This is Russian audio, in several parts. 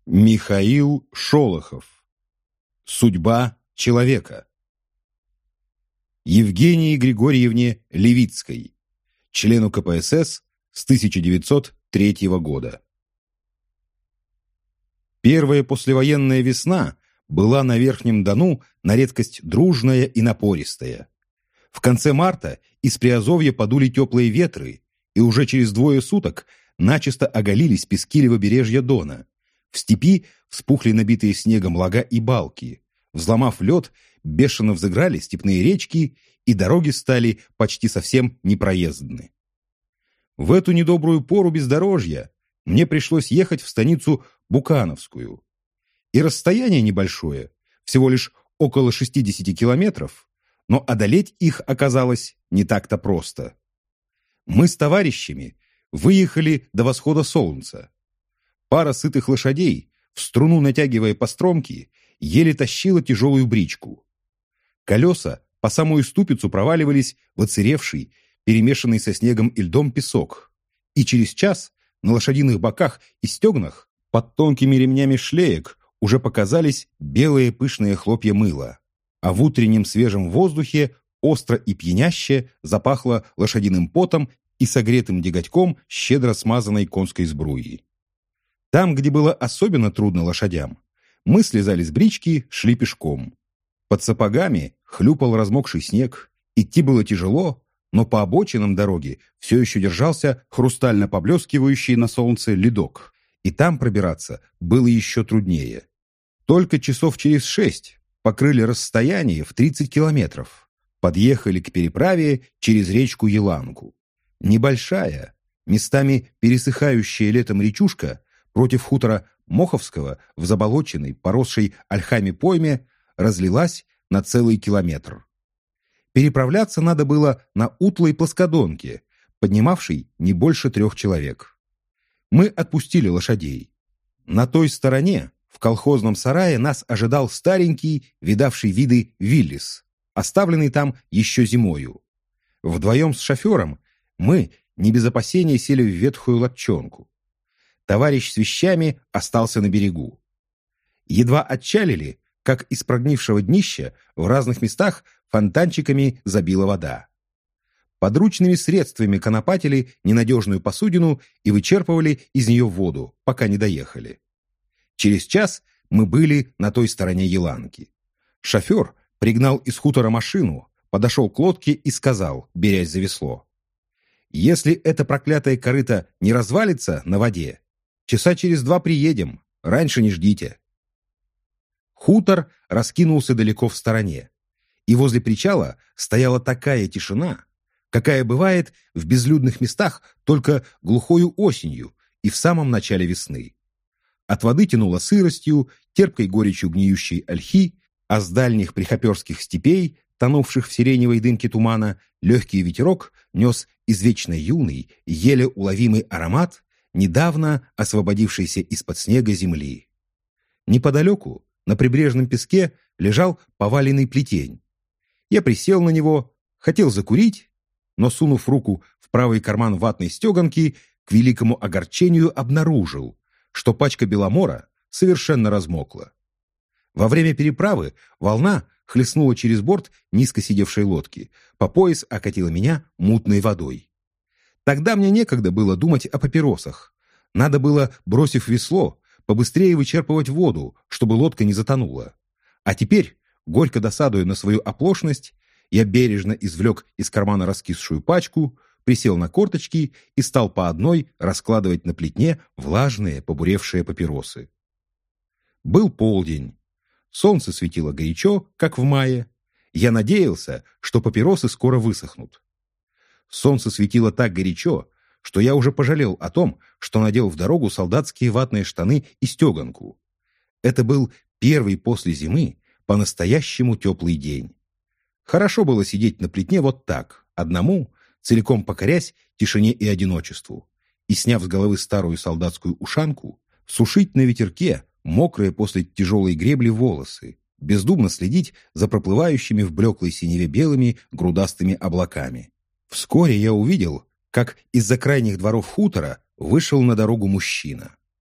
Михаил Шолохов. Судьба человека. Евгении Григорьевне Левицкой, члену КПСС с 1903 года. Первая послевоенная весна была на Верхнем Дону на редкость дружная и напористая. В конце марта из Приазовья подули теплые ветры, и уже через 2 суток начисто оголились пески левобережья Дона. В степи вспухли набитые снегом лага и балки. Взломав лед, бешено взыграли степные речки, и дороги стали почти совсем непроездны. В эту недобрую пору бездорожья мне пришлось ехать в станицу Букановскую. И расстояние небольшое, всего лишь около 60 километров, но одолеть их оказалось не так-то просто. Мы с товарищами выехали до восхода солнца. Пара сытых лошадей, в струну натягивая постромки, еле тащила тяжелую бричку. Колеса по самую ступицу проваливались в оцеревший, перемешанный со снегом и льдом песок, и через час на лошадиных боках и стегнах под тонкими ремнями шлеек уже показались белые пышные хлопья мыла, а в утреннем свежем воздухе остро и пьяняще запахло лошадиным потом и согретым деготьком щедро смазанной конской сбруи. Там, где было особенно трудно лошадям, мы слезали с брички, шли пешком. Под сапогами хлюпал размокший снег, идти было тяжело, но по обочинам дороги все еще держался хрустально поблескивающий на солнце ледок, и там пробираться было еще труднее. Только часов через 6 покрыли расстояние в 30 километров, подъехали к переправе через речку Еланку. Небольшая, местами пересыхающая летом речушка против хутора Моховского в заболоченной, поросшей ольхами пойме разлилась на целый километр. Переправляться надо было на утлой плоскодонке, поднимавшей не больше 3 человек. Мы отпустили лошадей. На той стороне, в колхозном сарае, нас ожидал старенький, видавший виды Виллис, оставленный там еще зимою. Вдвоем с шофером мы, не без опасения, сели в ветхую лодчонку. Товарищ с вещами остался на берегу. Едва отчалили, как из прогнившего днища в разных местах фонтанчиками забила вода. Подручными средствами конопатили ненадежную посудину и вычерпывали из нее воду, пока не доехали. Через час мы были на той стороне Еланки. Шофер пригнал из хутора машину, подошел к лодке и сказал, берясь за весло: «Если это проклятое корыто не развалится на воде, часа через 2 приедем, раньше не ждите». Хутор раскинулся далеко в стороне, и возле причала стояла такая тишина, какая бывает в безлюдных местах только глухою осенью и в самом начале весны. От воды тянуло сыростью, терпкой горечью гниющей ольхи, а с дальних прихоперских степей, тонувших в сиреневой дымке тумана, легкий ветерок нес извечно юный, еле уловимый аромат недавно освободившейся из-под снега земли. Неподалеку, на прибрежном песке, лежал поваленный плетень. Я присел на него, хотел закурить, но, сунув руку в правый карман ватной стеганки, к великому огорчению обнаружил, что пачка беломора совершенно размокла. Во время переправы волна хлестнула через борт низко сидевшей лодки, по пояс окатила меня мутной водой. Тогда мне некогда было думать о папиросах. Надо было, бросив весло, побыстрее вычерпывать воду, чтобы лодка не затонула. А теперь, горько досадуя на свою оплошность, я бережно извлек из кармана раскисшую пачку, присел на корточки и стал по одной раскладывать на плетне влажные, побуревшие папиросы. Был полдень. Солнце светило горячо, как в мае. Я надеялся, что папиросы скоро высохнут. Солнце светило так горячо, что я уже пожалел о том, что надел в дорогу солдатские ватные штаны и стеганку. Это был первый после зимы по-настоящему теплый день. Хорошо было сидеть на плетне вот так, одному, целиком покорясь тишине и одиночеству, и, сняв с головы старую солдатскую ушанку, сушить на ветерке мокрые после тяжелой гребли волосы, бездумно следить за проплывающими в блеклой синеве белыми грудастыми облаками. Вскоре я увидел, как из-за крайних дворов хутора вышел на дорогу мужчина.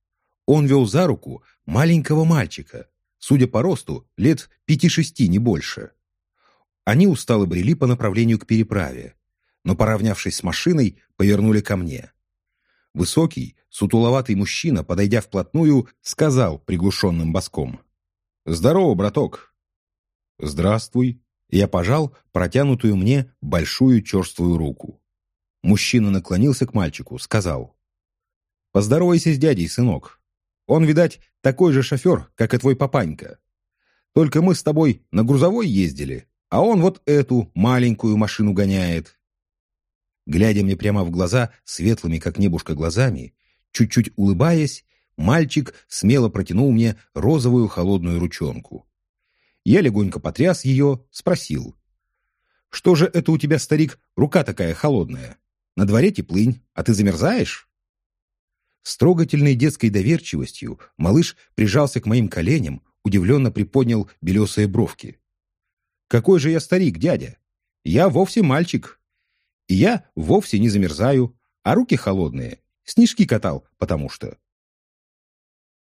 Он вел за руку маленького мальчика, судя по росту, лет 5-6, не больше. Они устало брели по направлению к переправе, но, поравнявшись с машиной, повернули ко мне. Высокий, сутуловатый мужчина, подойдя вплотную, сказал приглушенным баском: «Здорово, браток!» «Здравствуй!» Я пожал протянутую мне большую черствую руку. Мужчина наклонился к мальчику, сказал: «Поздоровайся с дядей, сынок. Он, видать, такой же шофер, как и твой папанька. Только мы с тобой на грузовой ездили, а он вот эту маленькую машину гоняет». Глядя мне прямо в глаза светлыми, как небушка, глазами, чуть-чуть улыбаясь, мальчик смело протянул мне розовую холодную ручонку. Я легонько потряс ее, спросил: «Что же это у тебя, старик, рука такая холодная? На дворе теплынь, а ты замерзаешь?» С трогательной детской доверчивостью малыш прижался к моим коленям, удивленно приподнял белесые бровки. «Какой же я старик, дядя? Я вовсе мальчик. И я вовсе не замерзаю, а руки холодные. Снежки катал, потому что.